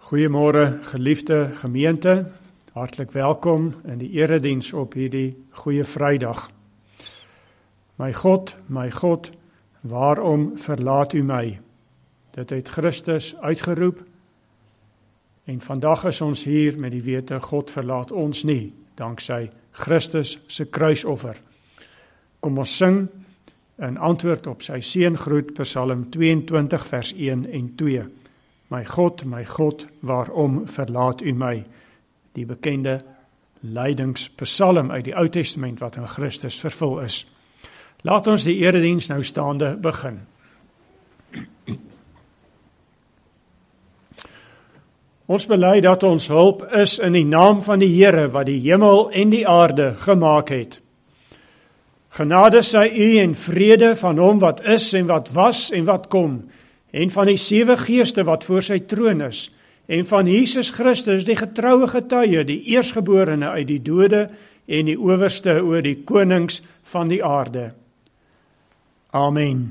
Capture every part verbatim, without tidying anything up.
Goeiemôre geliefde gemeente, hartlik welkom in die erediens op hierdie goeie Vrydag. My God, my God, waarom verlaat u my? Dit het Christus uitgeroep en vandag is ons hier met die wete God verlaat ons nie, danksy Christus se kruisoffer. Kom ons sing in antwoord op sy seëngroet Psalm tweeëntwintig vers een en twee. My God, my God, waarom verlaat u my? Die bekende lydingspsalm uit die Ou Testament wat in Christus vervul is. Laat ons die erediens nou staande begin. Ons bely dat ons hulp is in die naam van die Here wat die hemel en die aarde gemaak het. Genade sy u en vrede van hom wat is en wat was en wat kom, en van die sewe geeste wat voor sy troon is, en van Jesus Christus, die getroue getuie, die eersgeborene uit die dode, en die owerste oor die konings van die aarde. Amen.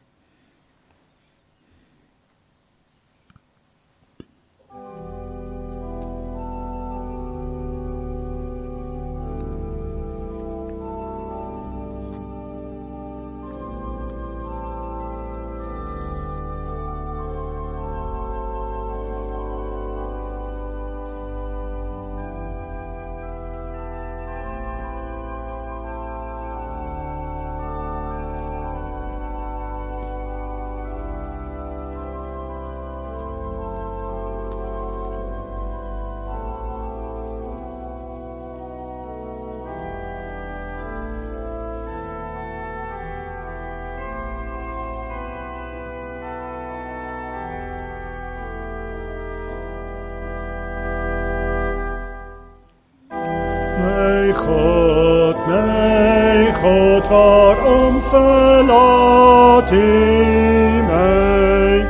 My God, my God, waarom verlaat u my?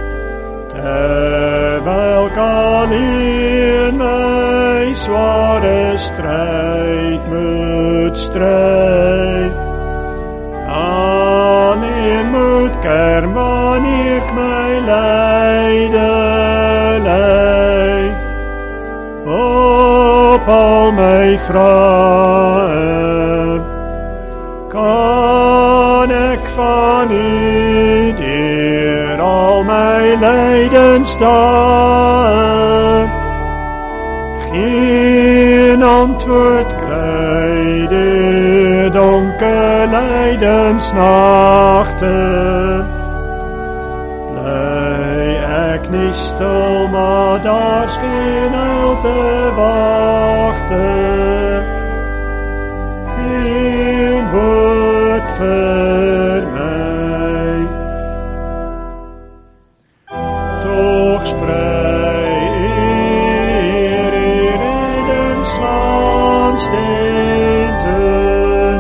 Terwyl ek alleen my sware stryd moet stryd. Alleen moet kerm wanneer ek my lyde lei. Op al my vrae, kan ek van u deur al my lydens dae geen antwoord kry deur donker lydensnagte. Ek nie stil, maar daar's geen heil te wagte. Geen woord vir my. Toch sprei eer die reddingslandstenten,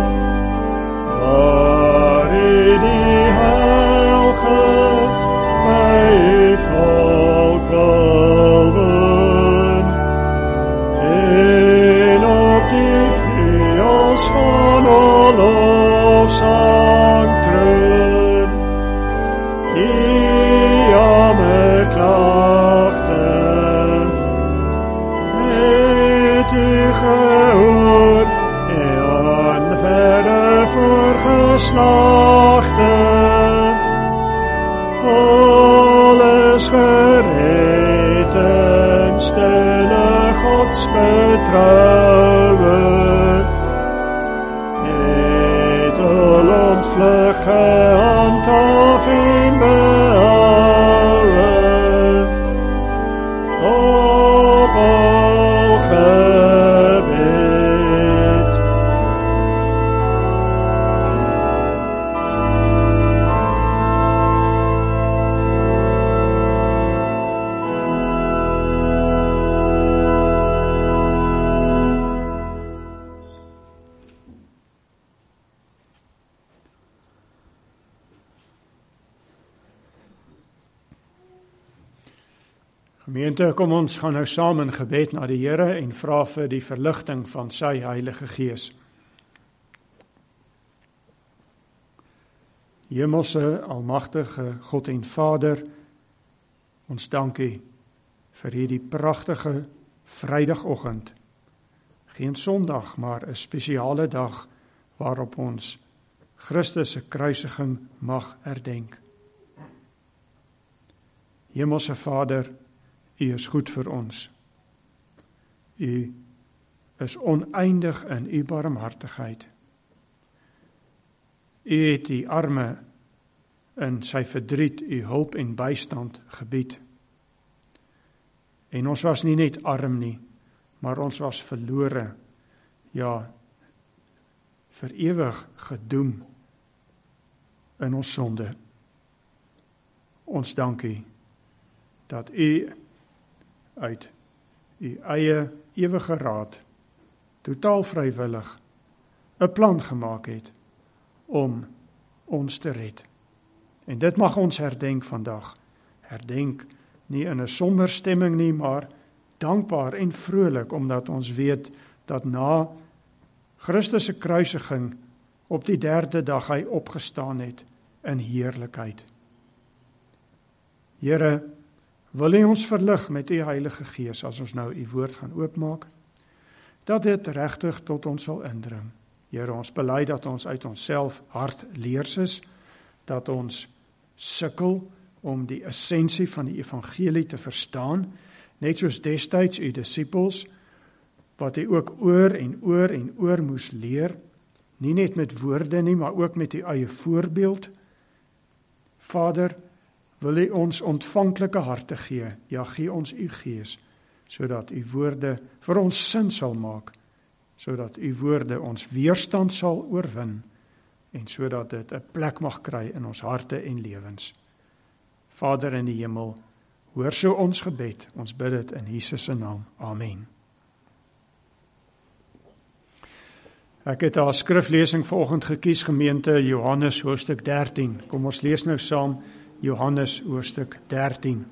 waar u die heilige my volk wil woon, en op die vleuels van oorlogsang troon, die jammerklagte het u gehoor, en verre voor geslagte, alles gered in stille godsbetrouwe, het al ontvlug gehandhaaf en behouwe, op al gebed. Gemeente, kom ons gaan nou saam in gebed na die Here en vra vir die verligting van sy Heilige Gees. Hemelse, almagtige God en Vader, ons dank U vir hierdie pragtige Vrydagoggend. Geen Sondag, maar 'n spesiale dag waarop ons Christus se kruisiging mag herdenk. Hemelse Vader, U is goed vir ons. U is oneindig in U barmhartigheid. U het die arme in sy verdriet U hulp en bystand gebied. En ons was nie net arm nie, maar ons was verlore, ja, vir ewig gedoem in ons sonde. Ons dank U dat U uit U eie ewige raad totaal vrywillig 'n plan gemaak het om ons te red. En dit mag ons herdenk vandag. Herdenk nie in 'n somber stemming nie, maar dankbaar en vrolik, omdat ons weet dat na Christus se kruisiging op die derde dag hy opgestaan het in heerlikheid. Here, wil U ons verlig met U Heilige Gees as ons nou U woord gaan oopmaak, dat dit regtig tot ons sal indring. Here, ons bely dat ons uit onsself hardleers is, dat ons sukkel om die essensie van die evangelie te verstaan, net soos destyds U disippels, wat U ook oor en oor en oor moes leer, nie net met woorde nie, maar ook met U eie voorbeeld. Vader, wil U ons ontvanklike harte gee, ja, gee ons U Gees, sodat U woorde vir ons sin sal maak, sodat U woorde ons weerstand sal oorwin, en sodat dit 'n plek mag kry in ons harte en lewens. Vader in die hemel, hoor so ons gebed, ons bid dit in Jesus se naam. Amen. Ek het as skriflesing vanoggend gekies, gemeente, Johannes hoofstuk dertien. Kom ons lees nou saam Johannes hoofstuk dertien.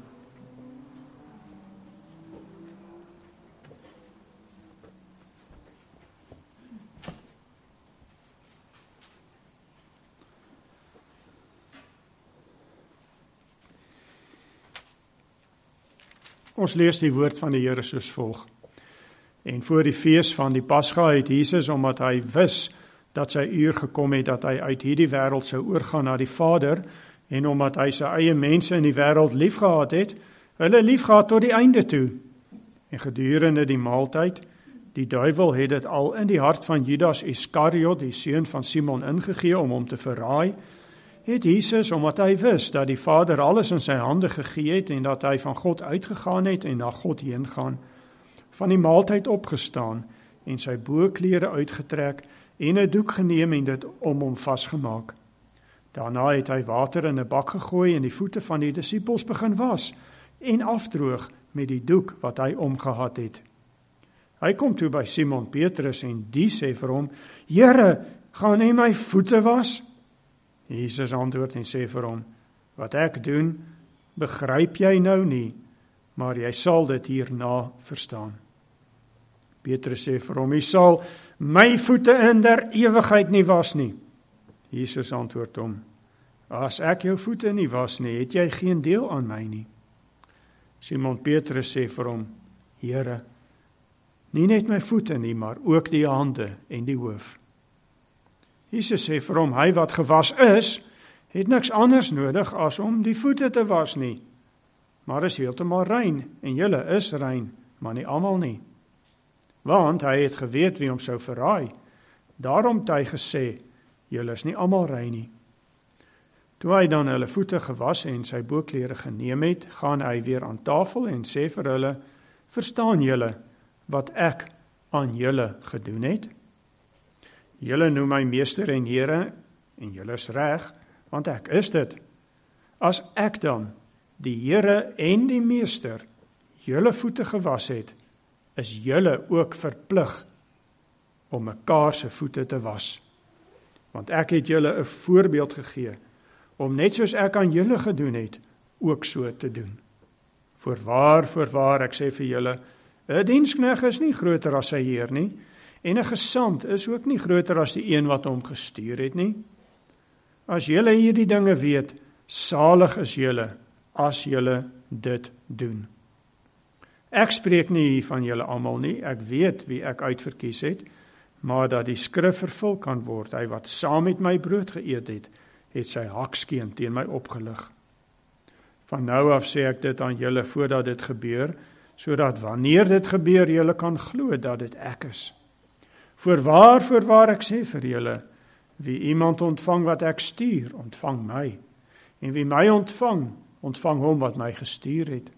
Ons lees die woord van die Here soos volg. En voor die fees van die Pasga het Jesus, omdat hy wis dat sy uur gekom het, dat hy uit hierdie wêreld sou oorgaan na die Vader, en omdat hy sy eie mense in die wêreld liefgehad het, hulle liefgehad tot die einde toe. En gedurende die maaltyd, die duiwel het dit al in die hart van Judas Iskariot, die seun van Simon, ingegee om hom te verraai, het Jesus, omdat hy wis dat die Vader alles in sy hande gegee het en dat hy van God uitgegaan het en na God heen gaan, van die maaltyd opgestaan en sy boklere uitgetrek en 'n doek geneem en dit om hom vasgemaak. Daarna het hy water in 'n bak gegooi en die voete van die disippels begin was en afdroog met die doek wat hy omgehad het. Hy kom toe by Simon Petrus en die sê vir hom, Here, gaan U my voete was? Jesus antwoord en sê vir hom, wat ek doen, begryp jy nou nie, maar jy sal dit hierna verstaan. Petrus sê vir hom, jy sal my voete in der ewigheid nie was nie. Jesus antwoord hom, as ek jou voete nie was nie, het jy geen deel aan my nie. Simon Petrus sê vir hom, Here, nie net my voete nie, maar ook die hande en die hoof. Jesus sê vir hom, hy wat gewas is, het niks anders nodig as om die voete te was nie, maar is heeltemal rein, en julle is rein, maar nie almal nie. Want hy het geweet wie hom sou verraai, daarom het hy gesê, julle is nie almal rein nie. Toe hy dan hulle voete gewas en sy boklere geneem het, gaan hy weer aan tafel en sê vir hulle, verstaan julle wat ek aan julle gedoen het? Julle noem my meester en Here, en julle is reg, want ek is dit. As ek dan, die Here en die meester, julle voete gewas het, is julle ook verplig om mekaar se voete te was. Want ek het julle 'n voorbeeld gegee, om net soos ek aan julle gedoen het, ook so te doen. Voorwaar, voorwaar, ek sê vir julle, 'n diensknegt is nie groter as sy heer nie, en 'n gesant is ook nie groter as die een wat hom gestuur het nie. As julle hierdie dinge weet, salig is julle, as julle dit doen. Ek spreek nie hier van julle almal nie, ek weet wie ek uitverkies het, maar dat die skrif vervul kan word, hy wat saam met my brood geëet het, het sy hakskeen teen my opgelig. Van nou af sê ek dit aan julle voordat dit gebeur, sodat wanneer dit gebeur, julle kan glo dat dit ek is. Voorwaar, voorwaar ek sê vir julle, wie iemand ontvang wat ek stuur, ontvang my. En wie my ontvang, ontvang hom wat my gestuur het.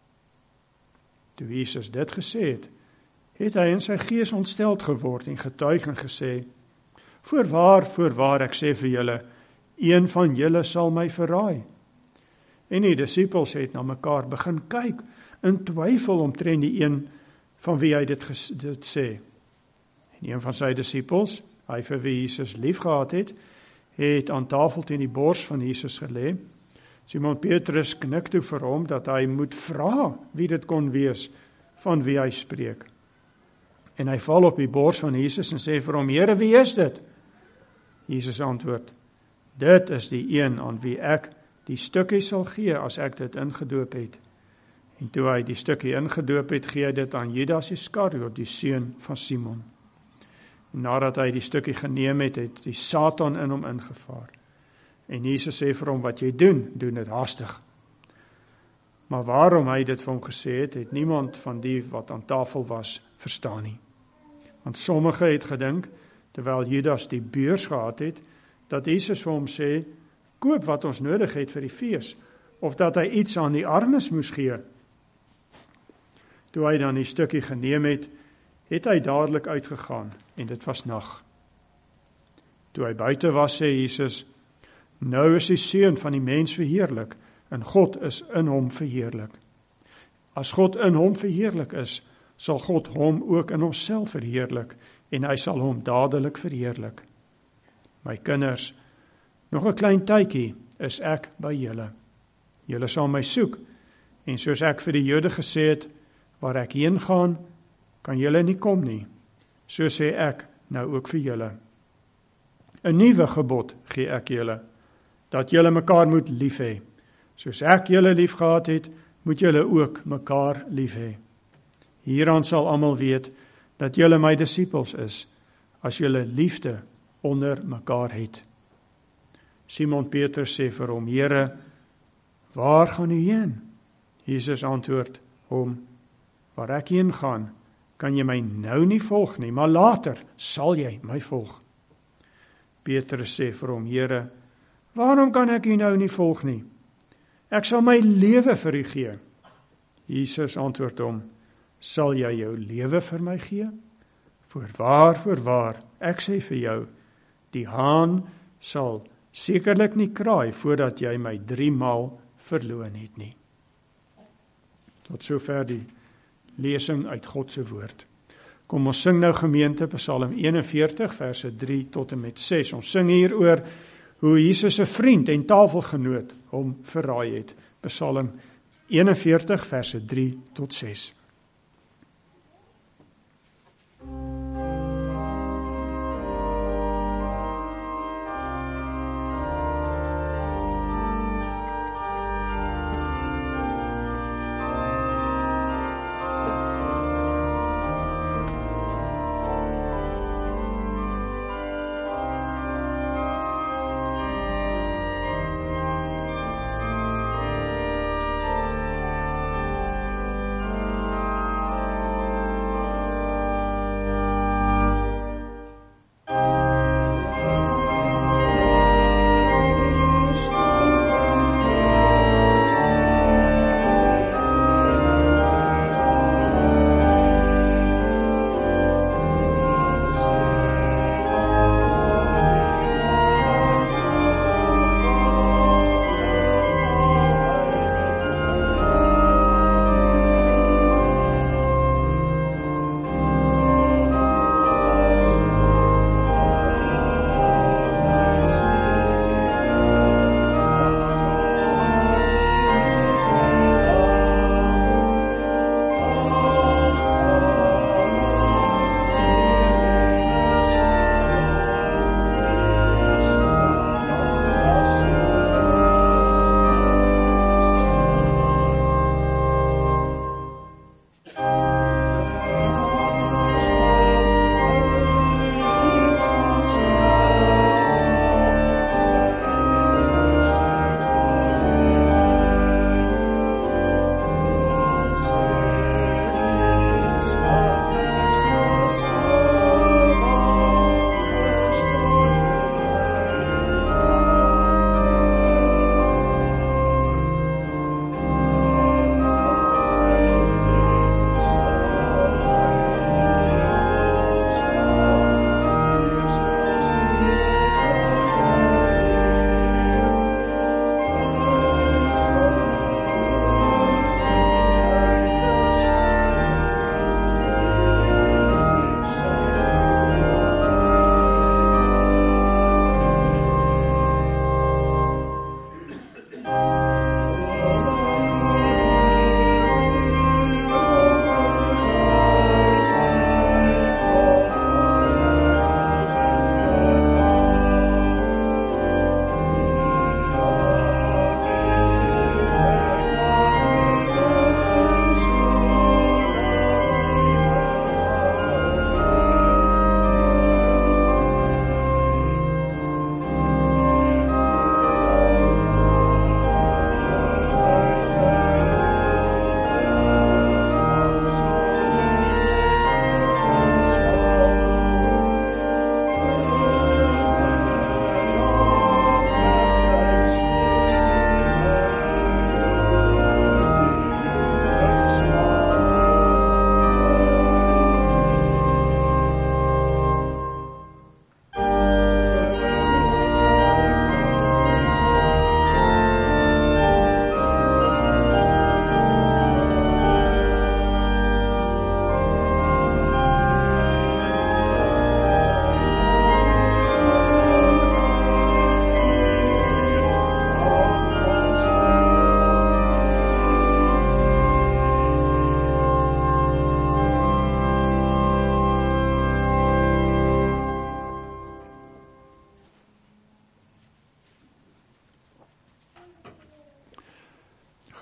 Toe Jesus dit gesê het, het hy in sy gees ontsteld geword en getuig en gesê, voorwaar, voorwaar ek sê vir julle, een van julle sal my verraai. En die disippels het na mekaar begin kyk, in twyfel omtrent die een van wie hy dit, ges, dit sê. En een van sy disippels, hy vir wie Jesus lief gehad het, het aan tafel teen die bors van Jesus gelê. Simon Petrus knik toe vir hom dat hy moet vra wie dit kon wees van wie hy spreek. En hy val op die bors van Jesus en sê vir hom, Here, wie is dit? Jesus antwoord, dit is die een aan wie ek die stukkie sal gee as ek dit ingedoop het. En toe hy die stukkie ingedoop het, gee hy dit aan Judas Iskariot, die seun van Simon. En nadat hy die stukkie geneem het, het die Satan in hom ingevaar. En Jesus sê vir hom, wat jy doen, doen dit haastig. Maar waarom hy dit vir hom gesê het, het niemand van die wat aan tafel was, verstaan nie. Want sommige het gedink, terwyl Judas die beurs gehad het, dat Jesus vir hom sê, koop wat ons nodig het vir die fees, of dat hy iets aan die armes moes gee. Toe hy dan die stukkie geneem het, het hy dadelik uitgegaan, en dit was nag. Toe hy buite was, sê Jesus, nou is die seun van die mens verheerlik, en God is in hom verheerlik. As God in hom verheerlik is, sal God hom ook in homself verheerlik, en hy sal hom dadelik verheerlik. My kinders, nog 'n klein tydjie is ek by julle. Julle sal my soek, en soos ek vir die Jode gesê het, waar ek heen gaan, kan julle nie kom nie. So sê ek nou ook vir julle. 'n Nuwe gebod gee ek julle, dat julle mekaar moet lief hê. Soos ek julle lief gehad het, moet julle ook mekaar lief hê. Hieraan sal almal weet dat julle my disippels is, as julle liefde onder mekaar het. Simon Petrus sê vir hom, Here, waar gaan u heen? Jesus antwoord hom, waar ek heen gaan, kan jy my nou nie volg nie, maar later sal jy my volg. Petrus sê vir hom, Here, waarom kan ek u nou nie volg nie? Ek sal my lewe vir u gee. Jesus antwoord hom, sal jy jou lewe vir my gee? Voorwaar, voorwaar, ek sê vir jou, die haan sal sekerlik nie kraai voordat jy my drie maal verloon het nie. Tot sover die lesing uit God se woord. Kom ons sing nou gemeente Psalm eenenveertig verse drie tot en met ses. Ons sing hier oor hoe Jesus se vriend en tafelgenoot hom verraai het. Psalm eenenveertig verse drie tot ses.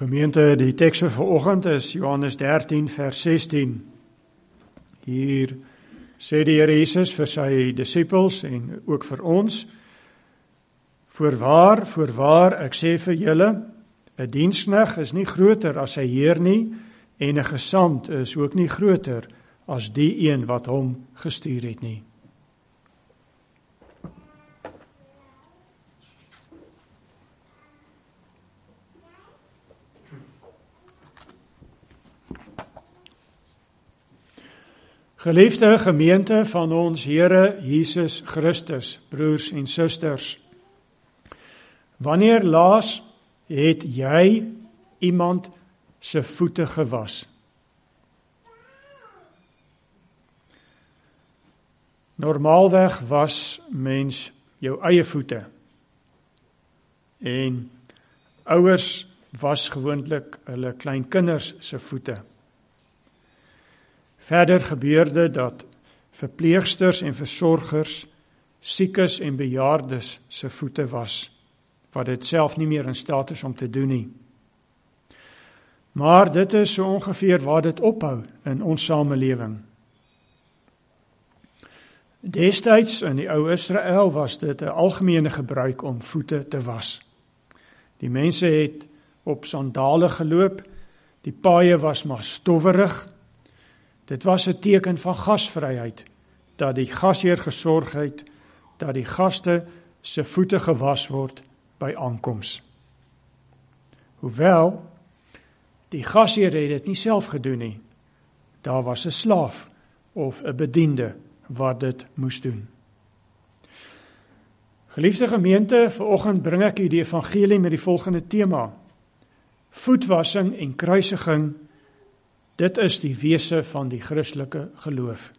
Gemeente, die teks vir vanoggend is Johannes dertien vers sestien. Hier sê die Here Jesus vir sy disippels en ook vir ons: Voorwaar, voorwaar, ek sê vir julle, 'n diensknegt is nie groter as sy heer nie, en 'n gesant is ook nie groter as die een wat hom gestuur het nie. Geliefde gemeente van ons Here Jesus Christus, broers en susters, wanneer laas het jy iemand se voete gewas? Normaalweg was mens jou eie voete. En ouers was gewoonlik hulle klein kinders se voete. Verder gebeurde dat verpleegsters en versorgers siekes en bejaardes se voete was, wat dit self nie meer in staat is om te doen nie. Maar dit is so ongeveer waar dit ophou in ons samelewing. Destyds in die ou Israel was dit 'n algemene gebruik om voete te was. Die mense het op sandale geloop, die paaie was maar stowwerig. Dit was 'n teken van gasvryheid, dat die gasheer gesorg het, dat die gaste se voete gewas word by aankoms. Hoewel, die gasheer het dit nie self gedoen nie. Daar was 'n slaaf of 'n bediende wat dit moes doen. Geliefde gemeente, vanoggend bring ek u die evangelie met die volgende tema: voetwassing en kruisiging. Dit is die wese van die Christelike geloof.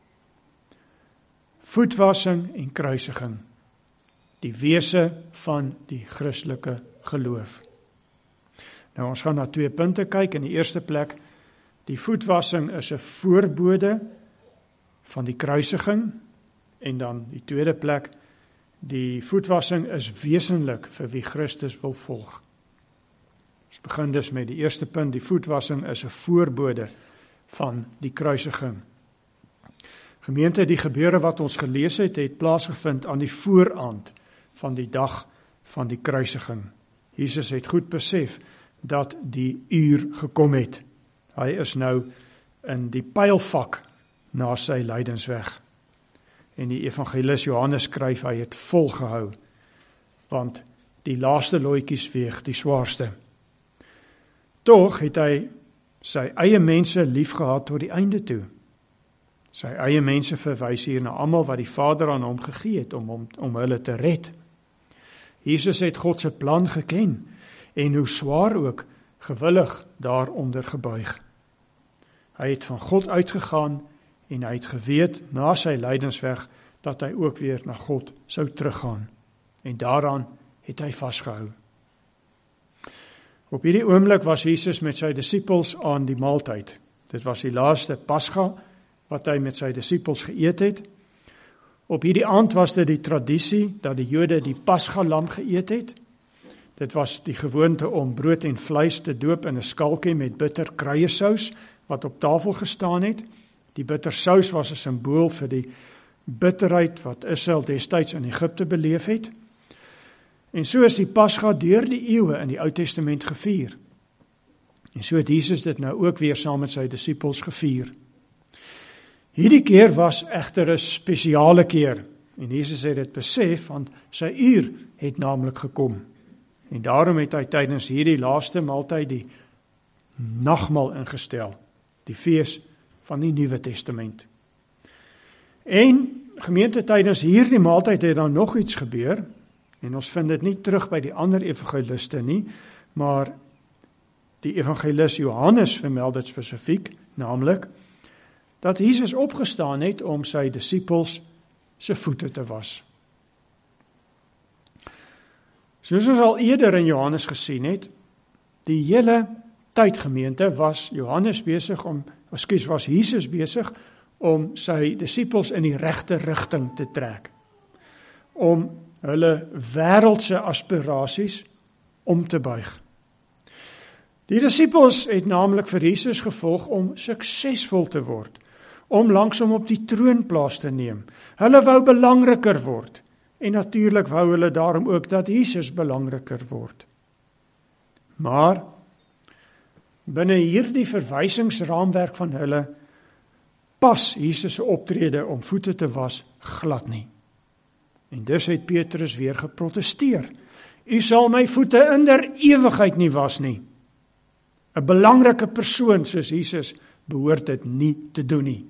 Voetwassing en kruisiging. Die wese van die Christelike geloof. Nou, ons gaan na twee punte kyk. In die eerste plek, die voetwassing is 'n voorbode van die kruisiging. En dan die tweede plek, die voetwassing is wesenlik vir wie Christus wil volg. Ons begin dus met die eerste punt, die voetwassing is 'n voorbode van die kruisiging. Gemeente, die gebeure wat ons gelees het, het plaasgevind aan die vooraand van die dag van die kruisiging. Jesus het goed besef dat die uur gekom het. Hy is nou in die pylvak na sy lydensweg. En die evangelis Johannes skryf, hy het volgehou, want die laaste looitjies weeg die swaarste. Tog het hy sy eie mense liefgehad tot die einde toe. Sy eie mense verwys hier na almal wat die Vader aan hom gegee het om, om, om hulle te red. Jesus het God se plan geken en hoe swaar ook gewillig daaronder gebuig. Hy het van God uitgegaan en hy het geweet na sy lydensweg dat hy ook weer na God sou teruggaan. En daaraan het hy vasgehou. Op hierdie oomblik was Jesus met sy disippels aan die maaltyd. Dit was die laaste Pasga wat hy met sy disippels geëet het. Op hierdie aand was dit die tradisie dat die Jode die Pasga-lam geëet het. Dit was die gewoonte om brood en vleis te doop in 'n skalkie met bitter kruiesous wat op tafel gestaan het. Die bittersous was 'n simbool vir die bitterheid wat Israel destyds in Egipte beleef het. En so is die Pasga deur die eeue in die Ou Testament gevier. En so het Jesus dit nou ook weer saam met sy disippels gevier. Hierdie keer was egter 'n spesiale keer. En Jesus het dit besef, want sy uur het naamlik gekom. En daarom het hy tydens hierdie laaste maaltyd die nagmaal ingestel, die fees van die Nuwe Testament. En gemeente, tydens hierdie maaltyd het dan nog iets gebeur, en ons vind dit nie terug by die ander evangeliste nie, maar die evangelis Johannes vermeld dit spesifiek, naamlik, dat Jesus opgestaan het om sy disippels se voete te was. Soos ons al eerder in Johannes gesien het, die hele tydgemeente was Johannes besig om, ekskuus, was Jesus besig om sy disippels in die regte rigting te trek, om hulle wêreldse aspirasies om te buig. Die disippels het naamlik vir Jesus gevolg om suksesvol te word, om langs hom op die troon plaas te neem. Hulle wou belangriker word, en natuurlik wou hulle daarom ook dat Jesus belangriker word. Maar, binne hierdie verwysingsraamwerk van hulle, pas Jesus se optrede om voete te was glad nie. En dus het Petrus weer geprotesteer. U sal my voete in der ewigheid nie was nie. 'n Belangrike persoon soos Jesus behoort dit nie te doen nie.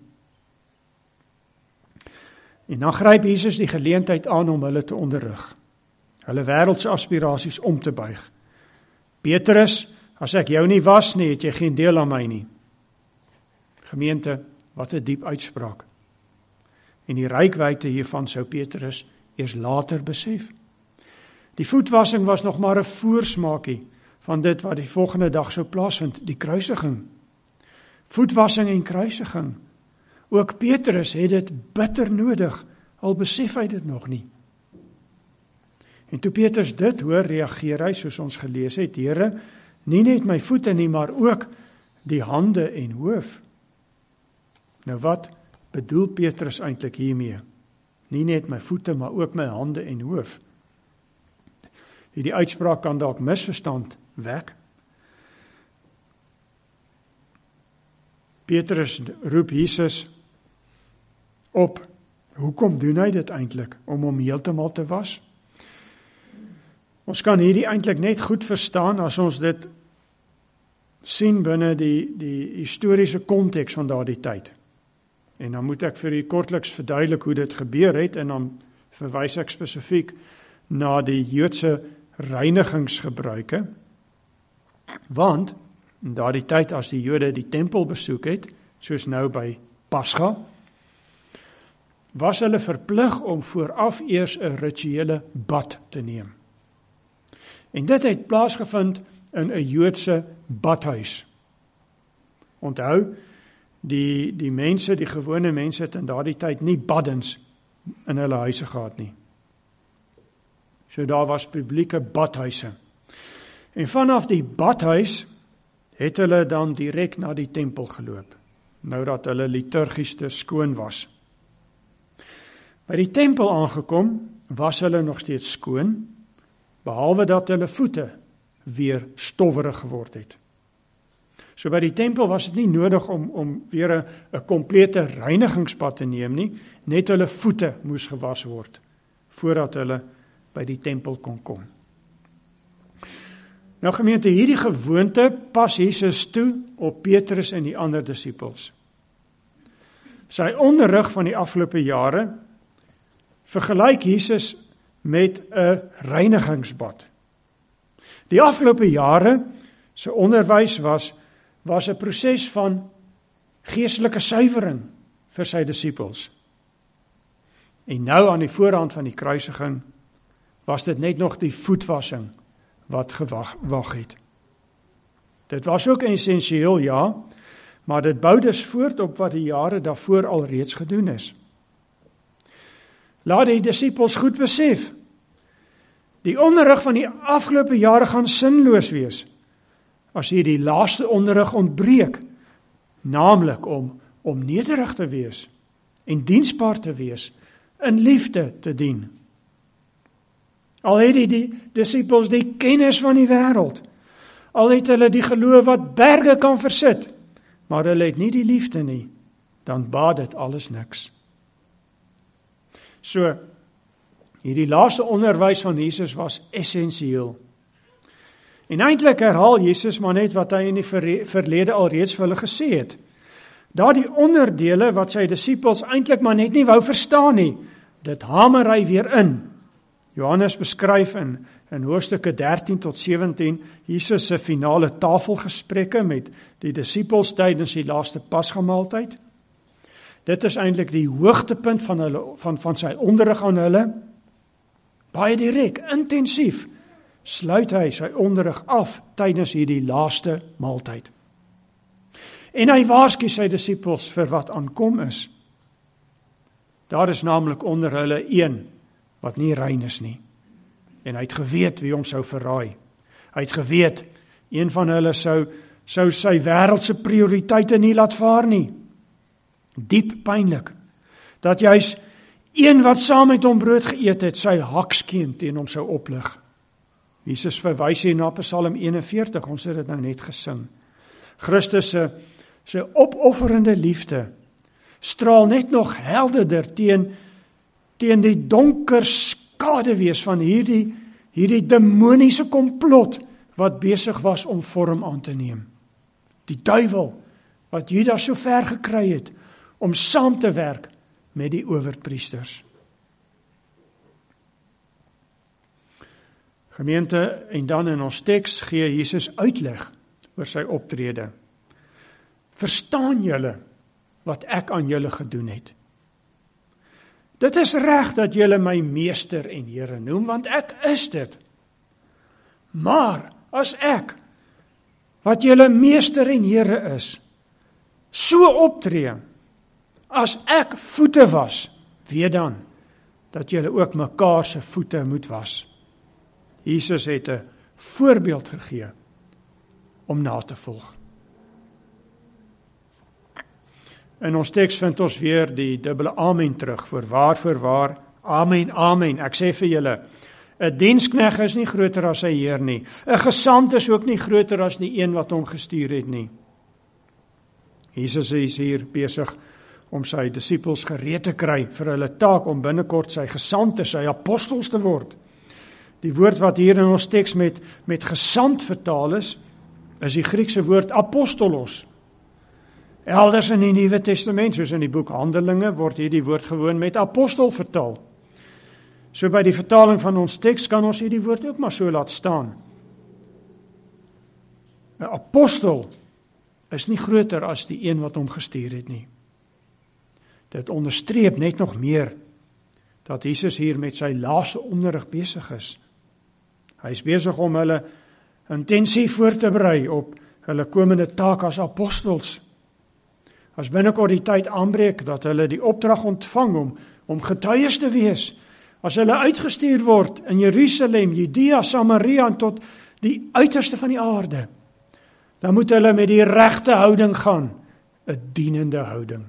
En dan gryp Jesus die geleentheid aan om hulle te onderrig, hulle wêreldse aspirasies om te buig. Petrus, as ek jou nie was nie, het jy geen deel aan my nie. Gemeente, wat 'n diep uitspraak. En die rykwyte hiervan sou Petrus eers later besef. Die voetwassing was nog maar 'n voorsmaakie van dit wat die volgende dag sou plaasvind, die kruisiging. Voetwassing en kruisiging. Ook Petrus het dit bitter nodig, al besef hy dit nog nie. En toe Petrus dit hoor, reageer hy, soos ons gelees het, Here, nie net my voete nie, maar ook die hande en hoof. Nou wat bedoel Petrus eintlik hiermee? Nie net my voete, maar ook my hande en hoof. Hierdie uitspraak kan dalk misverstand wek. Petrus roep Jesus op. Hoekom doen hy dit eintlik? Om hom heeltemal te was? Ons kan hierdie eintlik net goed verstaan as ons dit sien binne die, die historiese konteks van daardie tyd. En dan moet ek vir u kortliks verduidelik hoe dit gebeur het, en dan verwys ek spesifiek na die Joodse reinigingsgebruike. Want in daardie tyd as die Jode die tempel besoek het, soos nou by Pascha, was hulle verplig om vooraf eers 'n rituele bad te neem. En dit het plaasgevind in 'n Joodse badhuis. Onthou, die, die mense, die gewone mense het in daardie tyd nie baddens in hulle huise gehad nie. So daar was publieke badhuise. En vanaf die badhuis het hulle dan direk na die tempel geloop, nou dat hulle liturgies te skoon was. By die tempel aangekom, was hulle nog steeds skoon, behalwe dat hulle voete weer stowwerig geword het. So by die tempel was dit nie nodig om, om weer 'n 'n komplete reinigingspad te neem nie, net hulle voete moes gewas word, voordat hulle by die tempel kon kom. Nou gemeente, hierdie gewoonte pas Jesus toe op Petrus en die ander disippels. Sy onderrig van die afgelope jare vergelyk Jesus met 'n reinigingsbad. Die afgelope jare se onderwys was was 'n proses van geestelike suiwering vir sy disippels. En nou aan die voorhand van die kruisiging was dit net nog die voetwassing wat gewag wag het. Dit was ook essensieel, ja, maar dit bou dus voort op wat die jare daarvoor al reeds gedoen is. Laat die disippels goed besef, die onderrig van die afgelope jare gaan sinloos wees, as hier die laaste onderrig ontbreek, naamlik om, om nederig te wees, en diensbaar te wees, in liefde te dien. Al het die, die disippels die kennis van die wêreld, al het hulle die geloof wat berge kan versit, maar hulle het nie die liefde nie, dan baat dit alles niks. So, hierdie laaste onderwys van Jesus was essensieel. En eintlik herhaal Jesus maar net wat hy in die verlede al reeds vir hulle gesê het. Daardie onderdele wat sy disippels eintlik maar net nie wou verstaan nie, dit hamer hy weer in. Johannes beskryf in, in hoofstukke dertien tot sewentien Jesus se finale tafelgesprekke met die disippels tydens die laaste Pasgamaaltyd. Dit is eintlik die hoogtepunt van, hulle, van, van sy onderrig aan hulle. Baie direk, intensief, sluit hy sy onderrig af tydens hierdie laaste maaltyd. En hy waarsku sy disippels vir wat aankom is. Daar is naamlik onder hulle een wat nie rein is nie. En hy het geweet wie hom sou verraai. Hy het geweet, Een van hulle sou, sou sy wêreldse prioriteite nie laat vaar nie. Diep pynlik, dat juis een wat saam met hom brood geëet het, sy hakskeen teen hom sou oplig. Jesus verwys hier na Psalm eenenveertig, ons het dit nou net gesing. Christus se, se opofferende liefde straal net nog helderder teen, teen die donker skadewees van hierdie, hierdie demoniese komplot wat besig was om vorm aan te neem. Die duiwel wat Judas so ver gekry het om saam te werk met die owerpriesters. Gemeente, en dan in ons teks gee Jesus uitleg oor sy optrede. Verstaan julle wat ek aan julle gedoen het? Dit is reg dat julle my meester en Here noem, want ek is dit. Maar as ek, wat julle meester en Here is, so optree, as ek voete was, weet dan, dat julle ook mekaar se voete moet was. Jesus het 'n voorbeeld gegee om na te volg. In ons teks vind ons weer die dubbele amen terug, voorwaar, voorwaar, amen, amen. Ek sê vir julle, 'n dienskneg is nie groter as sy heer nie. 'n Gesant is ook nie groter as die een wat hom gestuur het nie. Jesus is hier besig om sy disippels gereed te kry vir hulle taak om binnekort sy gesande, sy apostels te word. Die woord wat hier in ons teks met, met gesant vertaal is, is die Griekse woord apostolos. Elders in die Nuwe Testament, soos in die boek Handelinge, word hierdie woord gewoon met apostel vertaal. So by die vertaling van ons teks kan ons hierdie woord ook maar so laat staan. 'n Apostel is nie groter as die een wat hom gestuur het nie. Dit onderstreep net nog meer dat Jesus hier met sy laaste onderrig besig is. Hy is besig om hulle intensief voor te berei op hulle komende taak as apostels. As binnekort die tyd aanbreek dat hulle die opdrag ontvang om, om getuies te wees, as hulle uitgestuur word in Jerusalem, Judea, Samaria en tot die uiterste van die aarde, dan moet hulle met die regte houding gaan, 'n dienende houding.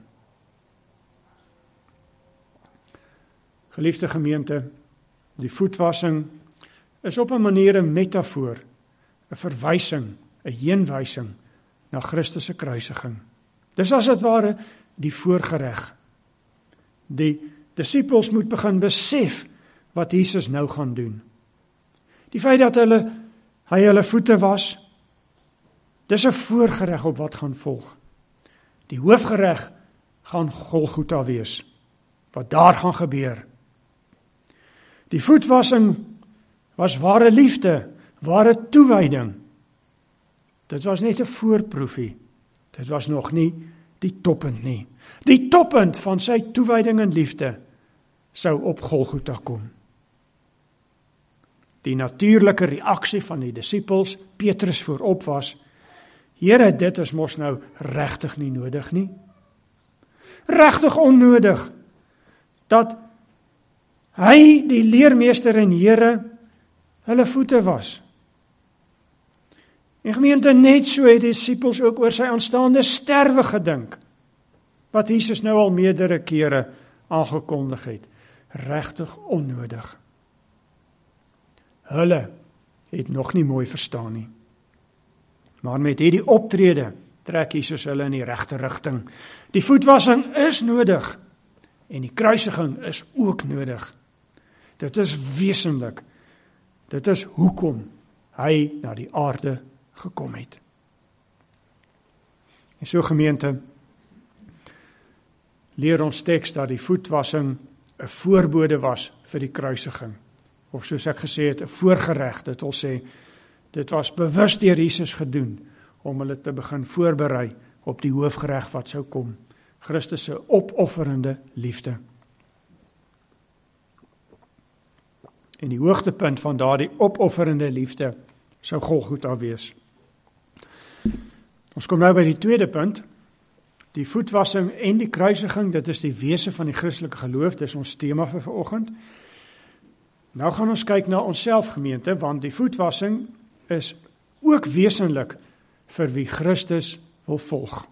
Geliefde gemeente, die voetwassing is op 'n manier 'n metafoor, 'n verwysing, 'n heenwysing na Christus se kruisiging. Dis as dit ware die voorgereg. Die disippels moet begin besef wat Jesus nou gaan doen. Die feit dat hulle, hy hulle voete was, dis 'n voorgereg op wat gaan volg. Die hoofgereg gaan Golgotha wees, wat daar gaan gebeur. Die voetwassing was ware liefde, ware toewyding. Dit was net 'n voorproefie. Dit was nog nie die toppunt nie. Die toppunt van sy toewyding en liefde sou op Golgotha kom. Die natuurlike reaksie van die disippels, Petrus voorop was, Here, dit is mos nou regtig nie nodig nie. Regtig onnodig, dat hy, die leermeester en Here, hulle voete was. En gemeente, net so het die disippels ook oor sy aanstaande sterwe gedink, wat Jesus nou al meerdere kere aangekondig het. Regtig onnodig. Hulle het nog nie mooi verstaan nie. Maar met hierdie optrede trek Jesus hulle in die regte rigting. Die voetwassing is nodig en die kruisiging is ook nodig. Dit is wesenlik. Dit is hoekom hy na die aarde gekom het. En so gemeente, leer ons teks dat die voetwassing 'n voorbode was vir die kruisiging. Of soos ek gesê het, 'n voorgereg, dit wil sê, dit was bewus deur Jesus gedoen, om hulle te begin voorberei op die hoofgereg wat sou kom. Christus se opofferende liefde. En die hoogtepunt van daardie opofferende liefde sou Golgotha wees. Ons kom nou by die tweede punt. Die voetwassing en die kruisiging, dit is die wese van die Christelike geloof, dit is ons tema vir vanoggend. Nou gaan ons kyk na onsself gemeente, want die voetwassing is ook wesenlik vir wie Christus wil volg.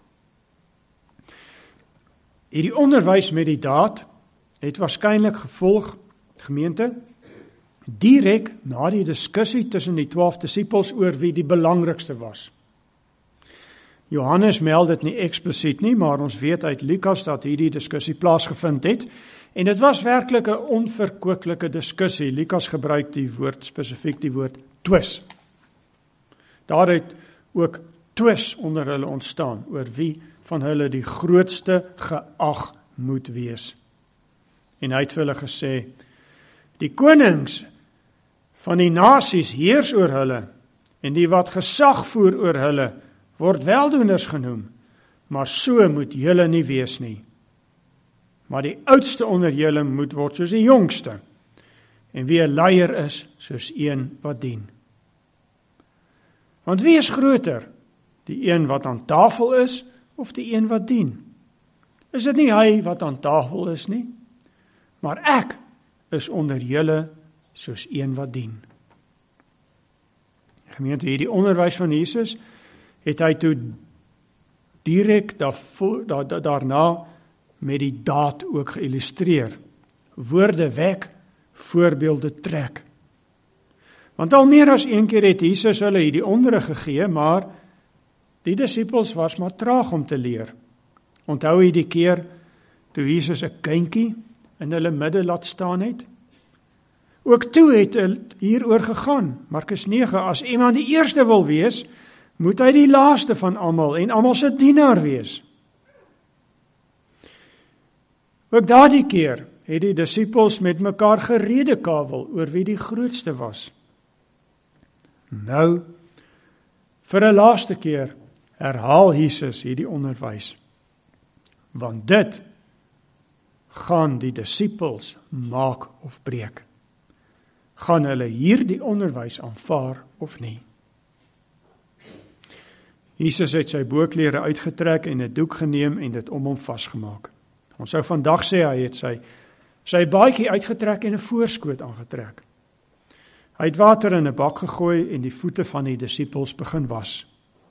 Hierdie onderwys met die daad het waarskynlik gevolg, gemeente, direk na die diskussie tussen die twaalf disippels oor wie die belangrikste was. Johannes meld dit nie eksplisiet nie, maar ons weet uit Lukas dat hierdie diskussie plaasgevind het, en dit was werklik 'n onverkwikkelike diskussie. Lukas gebruik die woord, spesifiek die woord twis. Daar het ook twis onder hulle ontstaan, oor wie van hulle die grootste geag moet wees. En hy het vir hulle gesê, die konings van die nasies heers oor hulle, en die wat gesag voer oor hulle, word weldoeners genoem, maar so moet julle nie wees nie. Maar die oudste onder julle moet word soos die jongste, en wie 'n leier is, soos een wat dien. Want wie is groter, die een wat aan tafel is, of die een wat dien? Is dit nie hy wat aan tafel is nie? Maar ek is onder julle soos een wat dien. Gemeente, hierdie onderwys van Jesus het hy toe direk daarvo, da, da, daarna met die daad ook geïllustreer. Woorde wek, voorbeelde trek. Want al meer as een keer het Jesus hulle hierdie onderrig gegee, maar die disippels was maar traag om te leer. Onthou jy die keer toe Jesus 'n kindjie in hulle midde laat staan het? Ook toe het het hieroor gegaan. Markus nege, as iemand die eerste wil wees, moet hy die laaste van almal en almal se dienaar wees. Ook daardie keer het die disippels met mekaar geredekawel oor wie die grootste was. Nou, vir 'n laaste keer herhaal Jesus hierdie onderwys. Want dit gaan die disippels maak of breek. Gaan hulle hierdie onderwys aanvaar of nie? Jesus het sy boklere uitgetrek en 'n doek geneem en dit om hom vasgemaak. Ons sou vandag sê hy het sy, sy baadjie uitgetrek en 'n voorskoot aangetrek. Hy het water in 'n bak gegooi en die voete van die disippels begin was.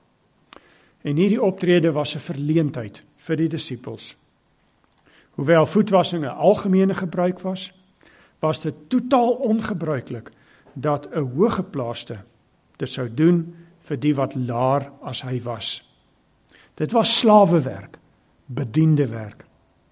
En hierdie optrede was 'n verleentheid vir die disippels. Hoewel voetwassing 'n algemene gebruik was, was dit totaal ongebruiklik dat 'n hoëgeplaaste dit sou doen vir die wat laer as hy was. Dit was slawewerk, bediende werk.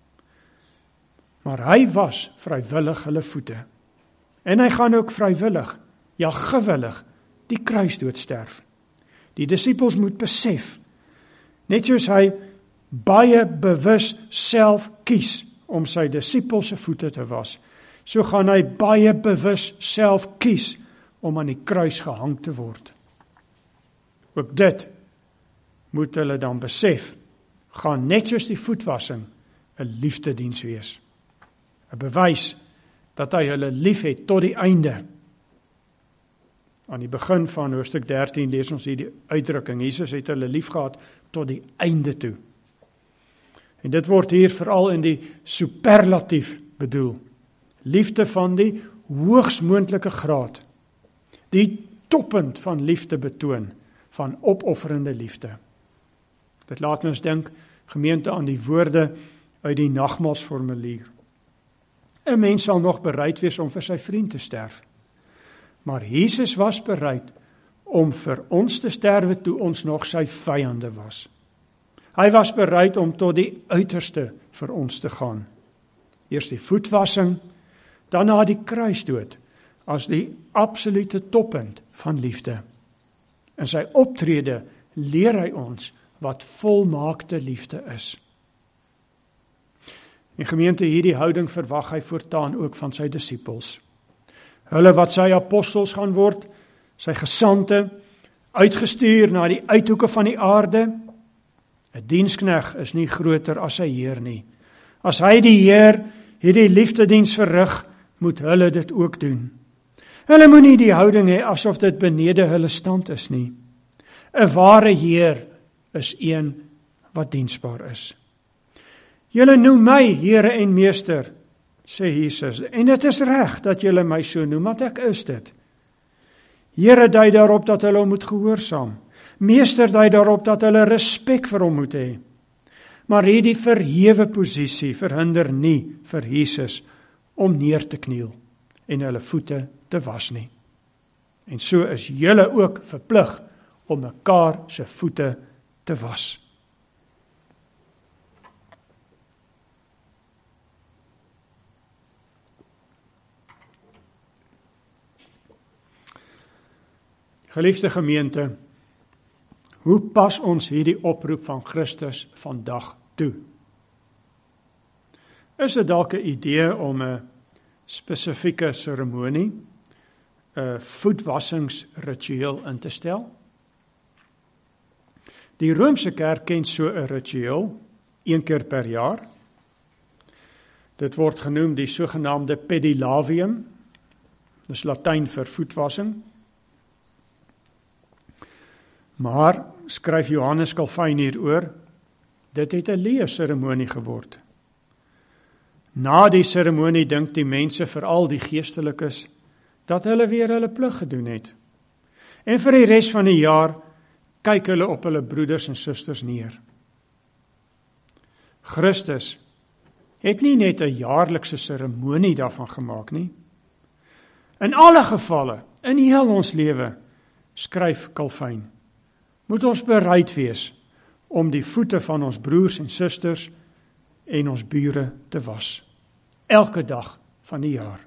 Maar hy was vrywillig hulle voete. En hy gaan ook vrywillig, ja gewillig, die kruisdood sterf. Die disippels moet besef, net soos hy baie bewus self kies om sy disippels se voete te was, so gaan hy baie bewus self kies om aan die kruis gehang te word. Ook dit moet hulle dan besef, gaan net soos die voetwassing 'n liefdediens wees. 'n Bewys dat hy hulle lief het tot die einde. Aan die begin van hoofstuk dertien lees ons hier die uitdrukking, Jesus het hulle lief gehad tot die einde toe. En dit word hier veral in die superlatief bedoel. Liefde van die hoogs moontlike graad. Die toppunt van liefde betoon, van opofferende liefde. Dit laat ons dink, gemeente, aan die woorde uit die nagmaalsformulier. 'n Mens sal nog bereid wees om vir sy vriend te sterf. Maar Jesus was bereid om vir ons te sterwe toe ons nog sy vyande was. Hy was bereid om tot die uiterste vir ons te gaan. Eers die voetwassing, daarna die kruisdood, as die absolute toppunt van liefde. In sy optrede leer hy ons wat volmaakte liefde is. En gemeente, hierdie houding verwag hy voortaan ook van sy disippels. Hulle wat sy apostels gaan word, sy gesande, uitgestuur na die uithoeke van die aarde. 'n Dienskneg is nie groter as sy Heer nie. As hy die Heer hierdie liefdediens verrig, moet hulle dit ook doen. Hulle moet nie die houding hê asof dit benede hulle stand is nie. 'n Ware Heer is een wat diensbaar is. Julle noem my Here en Meester, sê Jesus, en dit is reg dat julle my so noem, want ek is dit. Here dui daarop dat hulle hom moet gehoorsaam. Meester dui daarop dat hulle respek vir hom moet hê. Maar hierdie verhewe posisie verhinder nie vir Jesus om neer te kniel en hulle voete te was nie. En so is julle ook verplig om mekaar se voete te was. Geliefde gemeente, hoe pas ons hierdie oproep van Christus vandag toe? Is dit dalk 'n idee om 'n spesifieke seremonie, 'n voetwassingsritueel in te stel? Die Romeinse Kerk ken so 'n ritueel een keer per jaar. Dit word genoem die sogenaamde pedilavium, dis Latyn vir voetwassing. Maar, skryf Johannes Calvijn hieroor, dit het 'n leë seremonie geword. Na die seremonie dink die mense, veral die geestelikes, dat hulle weer hulle plig gedoen het. En vir die res van die jaar kyk hulle op hulle broeders en susters neer. Christus het nie net 'n jaarlikse seremonie daarvan gemaak nie. In alle gevalle, in heel ons lewe, skryf Calvijn, moet ons bereid wees om die voete van ons broers en susters en ons bure te was. Elke dag van die jaar.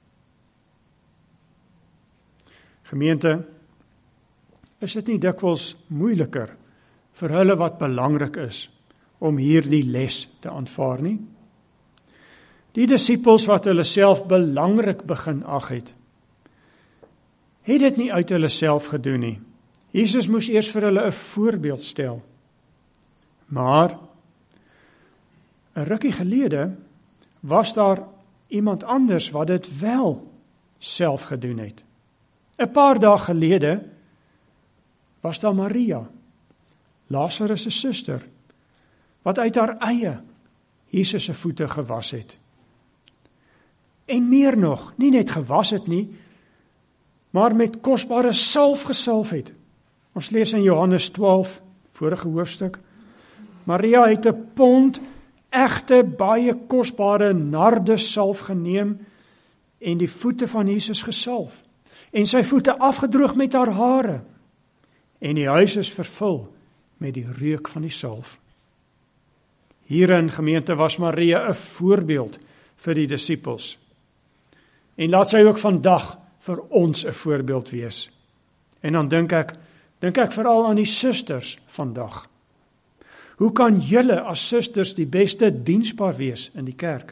Gemeente, is dit nie dikwels moeiliker vir hulle wat belangrik is om hierdie les te aanvaar nie? Die disippels wat hulle self belangrik begin ag het, het dit nie uit hulle self gedoen nie. Jesus moes eers vir hulle 'n voorbeeld stel. Maar, 'n rukkie gelede, was daar iemand anders wat dit wel self gedoen het. 'n Paar dae gelede was daar Maria, Lazarus se suster, wat uit haar eie Jesus se voete gewas het. En meer nog, nie net gewas het nie, maar met kosbare salf gesalf het. Ons lees in Johannes twaalf, vorige hoofstuk, Maria het 'n pond egte, baie kosbare nardussalf geneem en die voete van Jesus gesalf, en sy voete afgedroog met haar hare, en die huis is vervul met die reuk van die salf. Hierin, gemeente, was Maria 'n voorbeeld vir die disippels. En laat sy ook vandag vir ons 'n voorbeeld wees. En dan dink ek, dink ek veral aan die susters vandag. Hoe kan julle as susters die beste diensbaar wees in die kerk?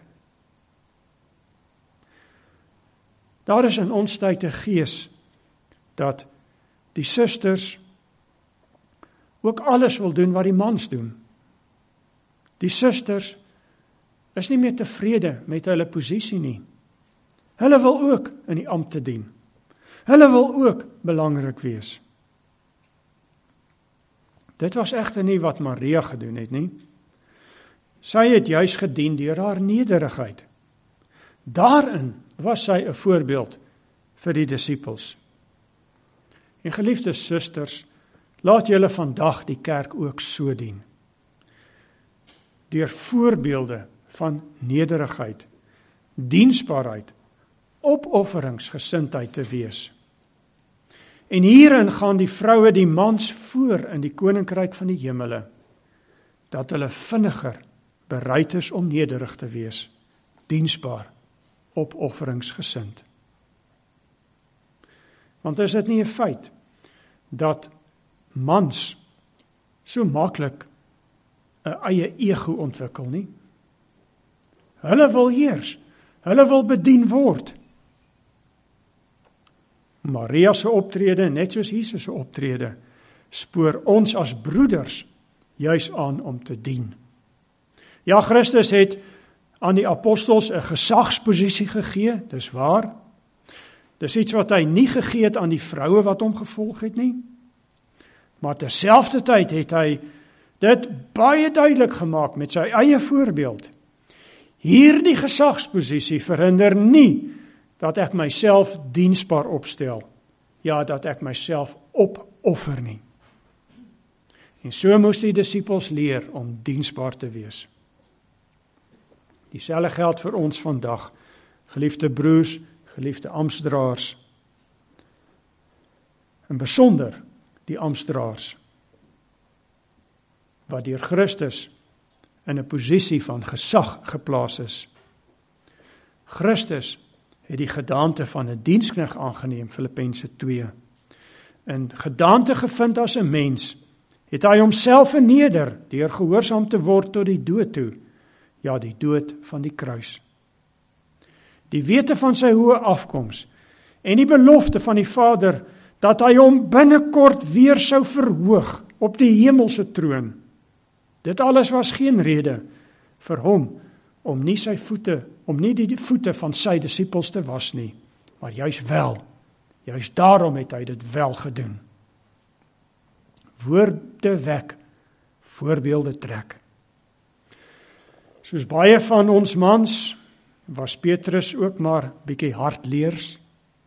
Daar is in ons tyd 'n gees dat die susters ook alles wil doen wat die mans doen. Die susters is nie meer tevrede met hulle posisie nie. Hulle wil ook in die ampte dien. Hulle wil ook belangrik wees. Dit was egter nie wat Maria gedoen het nie. Sy het juis gedien deur haar nederigheid. Daarin was sy 'n voorbeeld vir die disippels. En geliefde susters, laat julle vandag die kerk ook so dien. Deur voorbeelde van nederigheid, diensbaarheid, opofferingsgesindheid te wees. En hierin gaan die vroue die mans voor in die koninkryk van die hemele, dat hulle vinniger bereid is om nederig te wees, diensbaar, opofferingsgesind. Want is dit nie 'n feit dat mans so maklik 'n eie ego ontwikkel nie? Hulle wil heers, hulle wil bedien word. Maria se optrede, net soos Jesus se optrede, spoor ons as broeders juis aan om te dien. Ja, Christus het aan die apostels 'n gesagsposisie gegee, dis waar. Dis iets wat hy nie gegee het aan die vroue wat hom gevolg het nie. Maar terselfdertyd het hy dit baie duidelik gemaak met sy eie voorbeeld. Hierdie gesagsposisie verhinder nie dat ek myself diensbaar opstel. ja, dat ek myself opoffer nie. En so moes die disippels leer om diensbaar te wees. Dieselfde geld vir ons vandag, geliefde broers, geliefde amptdraers, en besonder die amptdraers, wat deur Christus in 'n posisie van gesag geplaas is. Christus het die gedaante van 'n diensknegt aangeneem, Filippense twee. In gedaante gevind as 'n mens, het hy homself verneder deur gehoorsaam te word tot die dood toe, ja, die dood van die kruis. Die wete van sy hoë afkoms en die belofte van die Vader dat hy hom binnekort weer sou verhoog op die hemelse troon. Dit alles was geen rede vir hom om nie sy voete, om nie die voete van sy disippels te was nie, maar juis wel, juis daarom het hy dit wel gedoen. Woorde wek, voorbeelde trek. Soos baie van ons mans, was Petrus ook maar bietjie hardleers.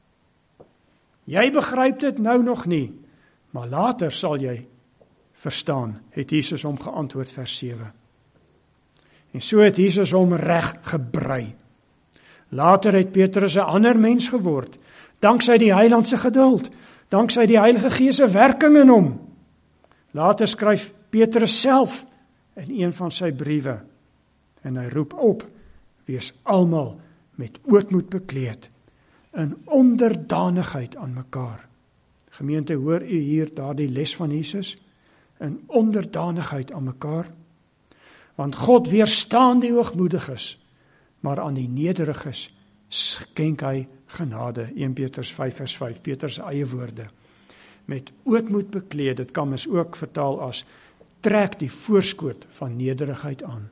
Jy begryp dit nou nog nie, maar later sal jy verstaan, het Jesus hom geantwoord, vers sewe. En so het Jesus hom reg gebrei. Later het Petrus 'n ander mens geword, danksy die Heiland se geduld, danksy die Heilige Gees se werking in hom. Later skryf Petrus self in een van sy briewe, en hy roep op, wees almal met ootmoed bekleed, in onderdanigheid aan mekaar. Gemeente, hoor u hier daardie les van Jesus? In onderdanigheid aan mekaar. Want God weerstaan die hoogmoediges, maar aan die nederiges skenk hy genade. een Petrus vyf vers vyf, Petrus se eie woorde. Met ootmoed bekleed, dit kan ons ook vertaal as, trek die voorskoot van nederigheid aan.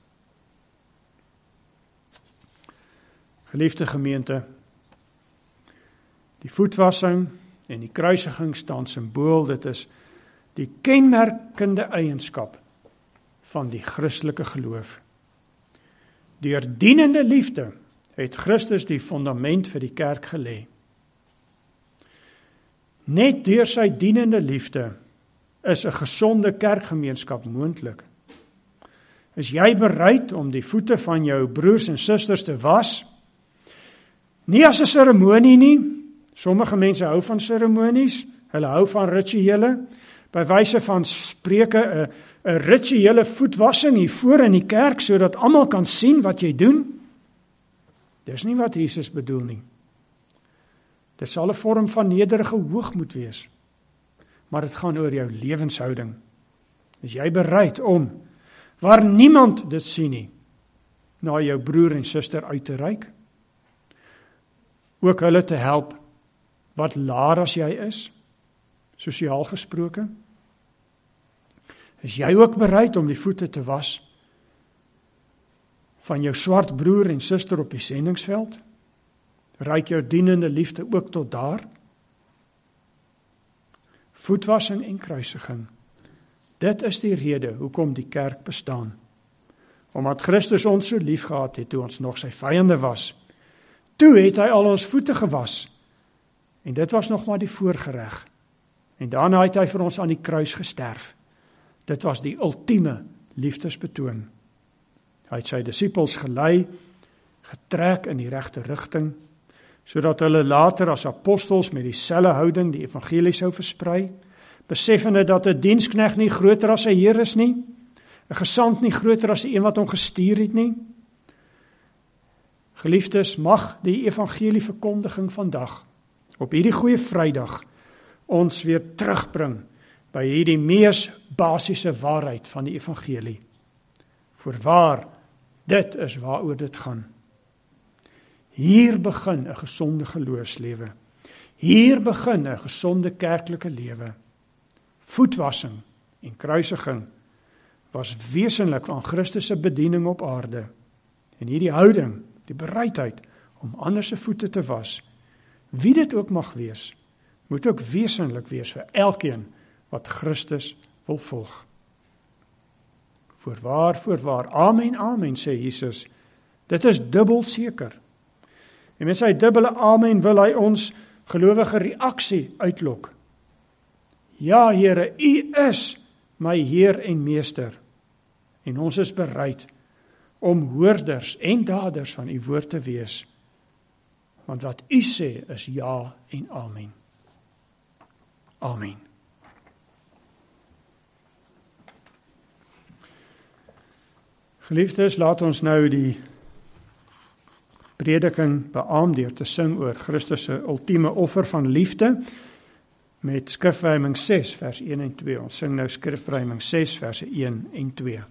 Geliefde gemeente, die voetwassing en die kruisiging staan simbool, dit is die kenmerkende eienskap van die Christelike geloof. Deur dienende liefde het Christus die fundament vir die kerk gelê. Net deur sy dienende liefde is 'n gesonde kerkgemeenskap moontlik. Is jy bereid om die voete van jou broers en susters te was? Nie as 'n seremonie nie. Sommige mense hou van seremonies, hulle hou van rituele, by wyse van spreuke 'n 'n rituele voetwassing hier voor in die kerk, sodat almal kan sien wat jy doen. Dis nie wat Jesus bedoel nie. Dit sal 'n vorm van nederige hoogmoed wees, maar dit gaan oor jou lewenshouding. Is jy bereid om, waar niemand dit sien nie, na jou broer en suster uit te reik? Ook hulle te help, wat laer as jy is, sosiaal gesproke? Is jy ook bereid om die voete te was van jou swart broer en suster op die sendingsveld? Reik jou dienende liefde ook tot daar? Voetwassing en kruisiging. Dit is die rede hoekom die kerk bestaan. Omdat Christus ons so lief gehad het toe ons nog sy vyande was. Toe het hy al ons voete gewas. En dit was nog maar die voorgereg. En daarna het hy vir ons aan die kruis gesterf. Dit was die ultieme liefdesbetoon. Hy het sy disippels gelei, getrek in die regte rigting, sodat hulle later as apostels met dieselfde houding die evangelie sou versprei, beseffende dat 'n diensknegt nie groter as sy Heer is nie, 'n gesant nie groter as die een wat hom gestuur het nie. Geliefdes, mag die evangelie verkondiging vandag, op hierdie goeie Vrydag, ons weer terugbring by hierdie mees basiese waarheid van die evangelie. Voorwaar, dit is waaroor dit gaan. Hier begin 'n gesonde geloofslewe. Hier begin 'n gesonde kerklike lewe. Voetwassing en kruisiging was wesenlik van Christus se bediening op aarde. En hierdie houding, die bereidheid om ander se voete te was, wie dit ook mag wees, moet ook wesenlik wees vir elkeen wat Christus wil volg. Voorwaar, voorwaar, amen, amen, sê Jesus. Dit is dubbel seker. En met sy dubbele amen wil hy ons gelowige reaksie uitlok. Ja, Here, U is my Heer en Meester, en ons is bereid om hoorders en daders van U woord te wees, want wat U sê is ja en amen. Amen. Geliefdes, laat ons nou die prediking beaam deur te sing oor Christus se ultieme offer van liefde met skrifruiming ses vers een en twee. Ons sing nou skrifruiming ses verse een en twee.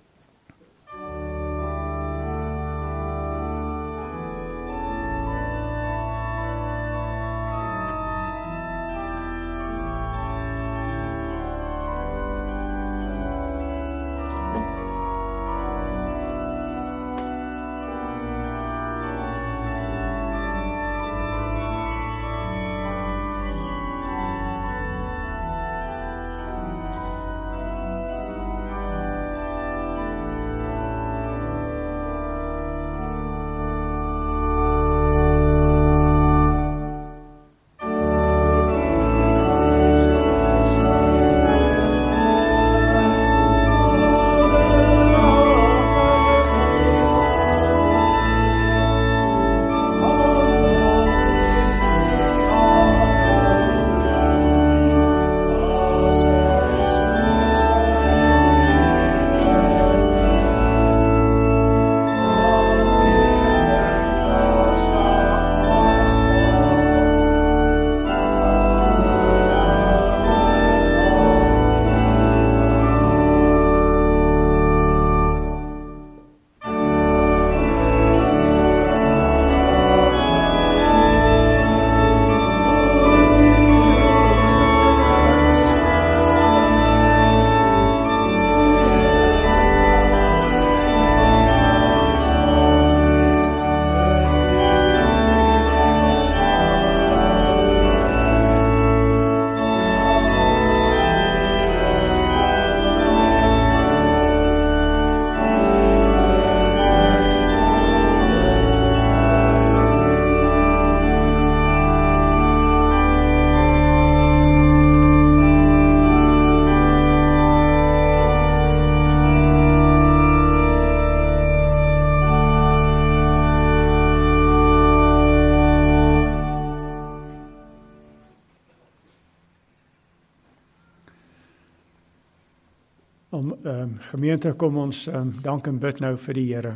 Om, um, gemeente, kom ons um, dank en bid nou vir die Here.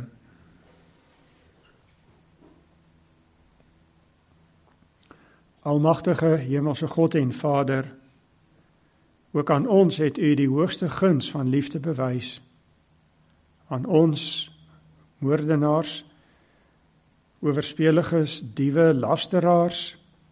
Almagtige hemelse God en Vader, ook aan ons het U die hoogste guns van liefde bewys. Aan ons, moordenaars, oorspeliges, diewe, lasteraars,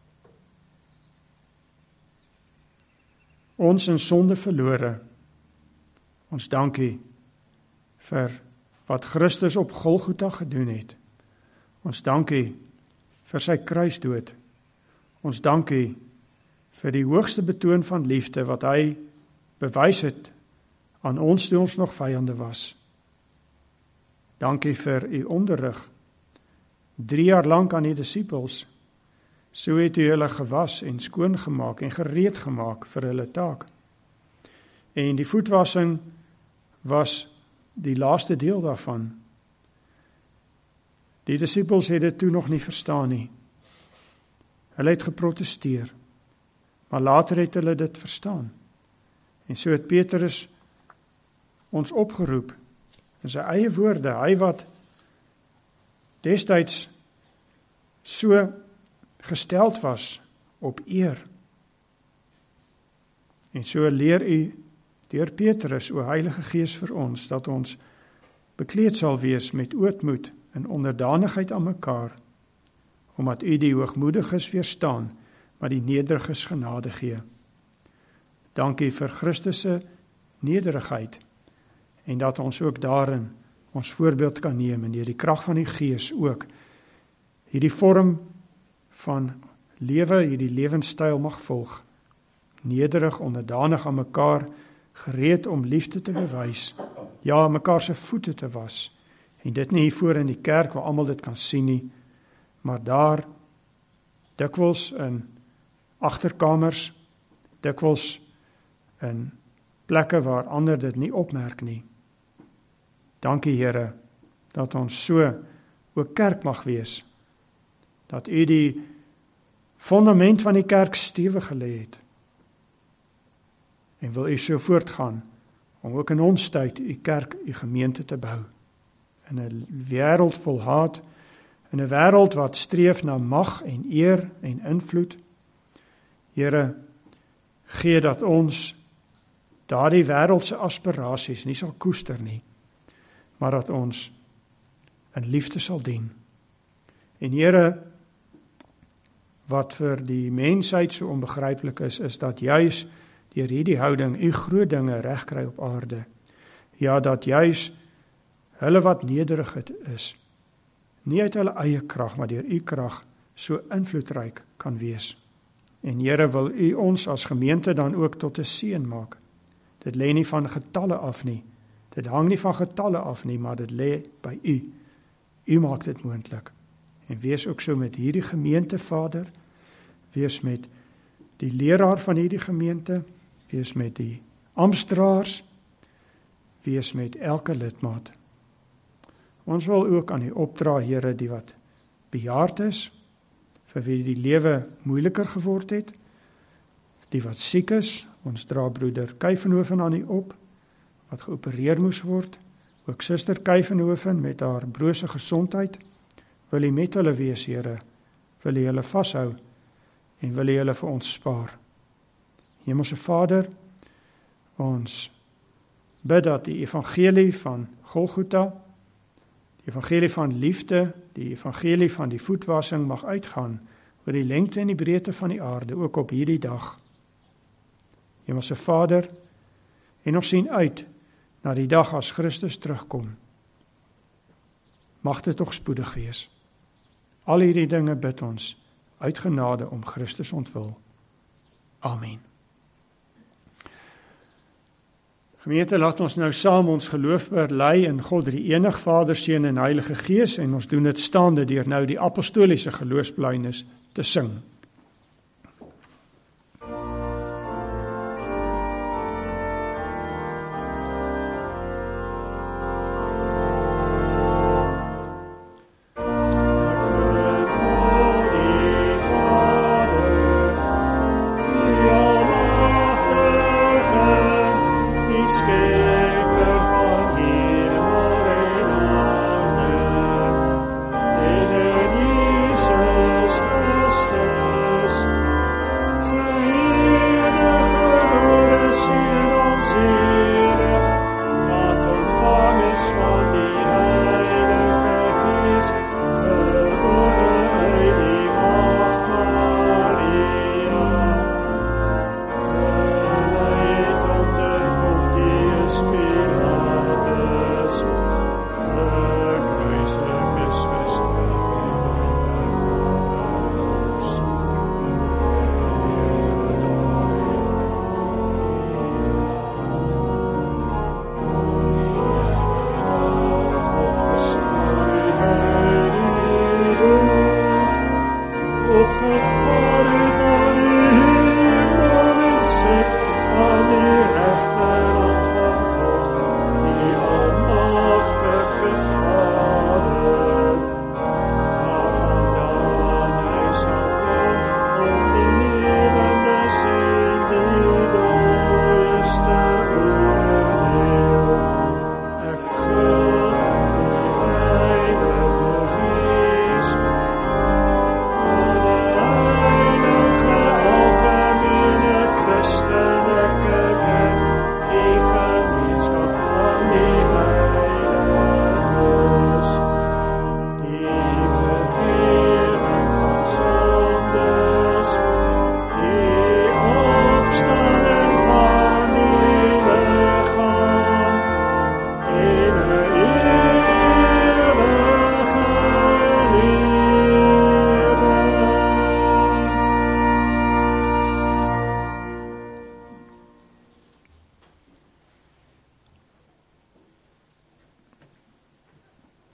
ons in sonde verlore. Ons dank U vir wat Christus op Golgotha gedoen het. Ons dank U vir sy kruisdood. Ons dank U vir die hoogste betoon van liefde wat hy bewys het aan ons toe ons nog vyande was. Dank U vir U onderrig. Drie jaar lank aan die disippels. So het U hulle gewas en skoon gemaak en gereed gemaak vir hulle taak. En die voetwassing was die laaste deel daarvan. Die disippels het dit toe nog nie verstaan nie. Hulle het geprotesteer, maar later het hulle dit verstaan. En so het Petrus ons opgeroep, in sy eie woorde, hy wat destyds so gesteld was op eer. En so leer U deur Petrus, o Heilige Gees vir ons, dat ons bekleed sal wees met ootmoed en onderdanigheid aan mekaar, omdat U die hoogmoediges weerstaan, maar die nederiges genade gee. Dankie vir Christus se nederigheid, en dat ons ook daarin ons voorbeeld kan neem, en deur die krag van die Gees ook hierdie vorm van lewe, hierdie lewenstyl mag volg. Nederig, onderdanig aan mekaar, gereed om liefde te bewys, ja, mekaar se voete te was, en dit nie hier voor in die kerk waar almal dit kan sien nie, maar daar dikwels in agterkamers, dikwels in plekke waar ander dit nie opmerk nie. Dankie Here, dat ons so ook kerk mag wees, dat U die fundament van die kerk stewig gelê het, en wil U so voortgaan, om ook in ons tyd U kerk, U gemeente te bou, in 'n wêreld vol haat, in 'n wêreld wat streef na mag en eer en invloed. Here, gee dat ons daardie wêreldse aspirasies nie sal koester nie, maar dat ons in liefde sal dien. En Here, wat vir die mensheid so onbegryplik is, is dat juis deur hierdie houding U groot dinge regkry op aarde. Ja, dat juis hulle wat nederig is, nie uit hulle eie krag, maar deur U krag so invloedryk kan wees. En Here, wil U ons as gemeente dan ook tot 'n seën maak. Dit lê nie van getalle af nie. Dit hang nie van getalle af nie, maar dit lê by U. U maak dit moontlik. En wees ook so met hierdie gemeente, Vader. Wees met die leraar van hierdie gemeente. Wees met die amptdraers. Wees met elke lidmaat. Ons wil ook aan U opdra, Here, die wat bejaard is, vir wie die lewe moeiliker geword het, die wat siek is. Ons dra broeder Kyvenhoven aan U op, wat geopereer moes word, ook suster Kyvenhoven met haar brose gesondheid. Wil U met hulle wees, Here, wil U hulle vashou, en wil U hulle vir ons spaar. Hemelse Vader, ons bid dat die evangelie van Golgotha, die evangelie van liefde, die evangelie van die voetwassing mag uitgaan oor die lengte en die breedte van die aarde, ook op hierdie dag. Hemelse Vader, en ons sien uit na die dag as Christus terugkom. Mag dit tog spoedig wees. Al hierdie dinge bid ons uit genade om Christus ontwil. Amen. Gemeente, laat ons nou saam ons geloof bely in God die enig Vader, Seun en Heilige Gees, en ons doen dit staande deur nou die apostoliese geloofsbelijdenis te sing.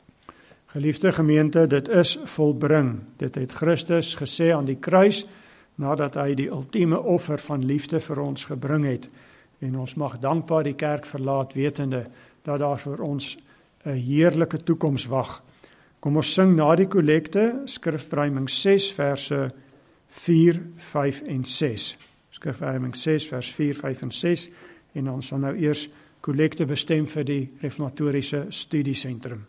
Geliefde gemeente, dit is volbring. Dit het Christus gesê aan die kruis, nadat hy die ultieme offer van liefde vir ons gebring het. En ons mag dankbaar die kerk verlaat, wetende dat daar vir ons 'n heerlike toekoms wag. Kom ons sing na die kollekte, Skrifberuiming ses, verse vier, vyf en ses. Skrifberuiming ses, vers vier, vyf en ses. En ons sal nou eers kollekte bestem vir die Reformatoriese Studiesentrum.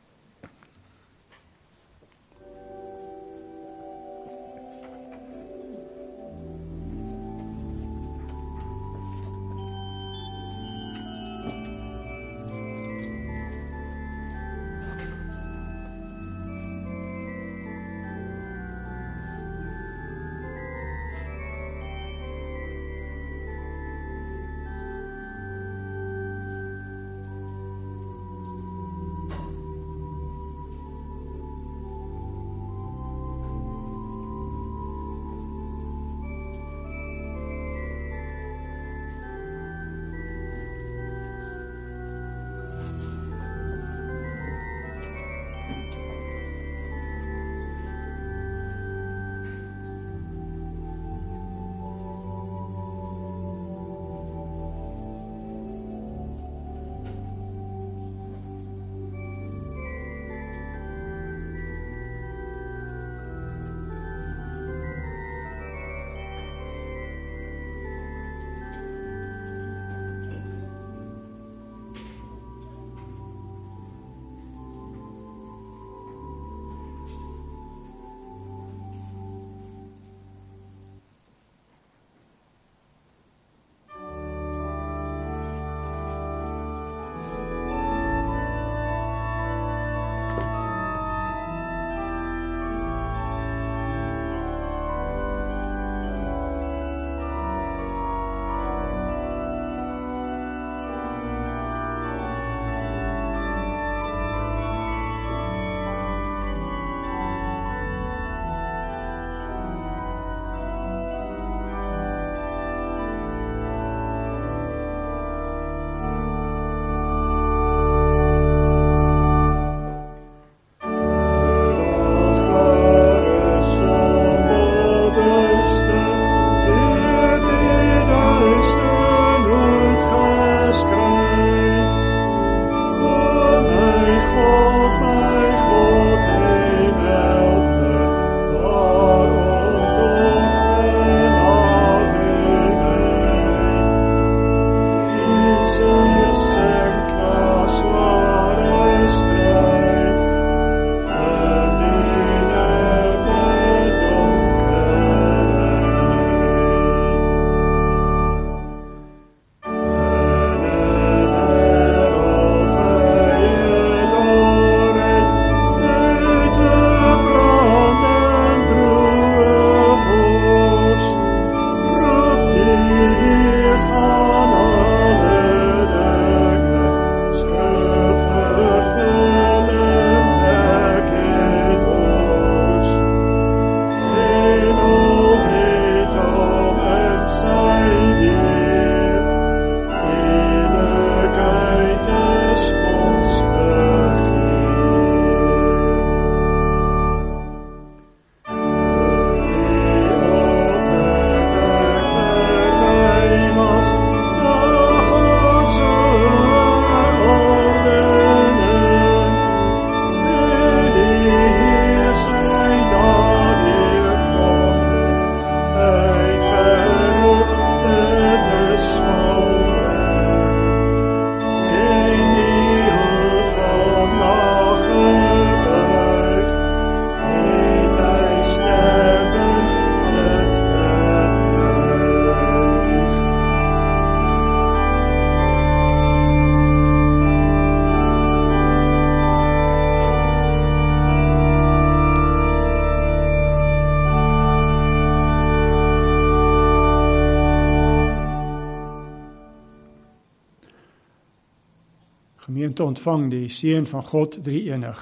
Gemeente, ontvang die seën van God drie-enig.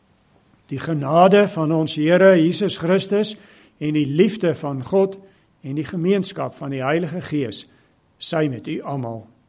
Die genade van ons Here Jesus Christus en die liefde van God en die gemeenskap van die Heilige Gees sy met u almal.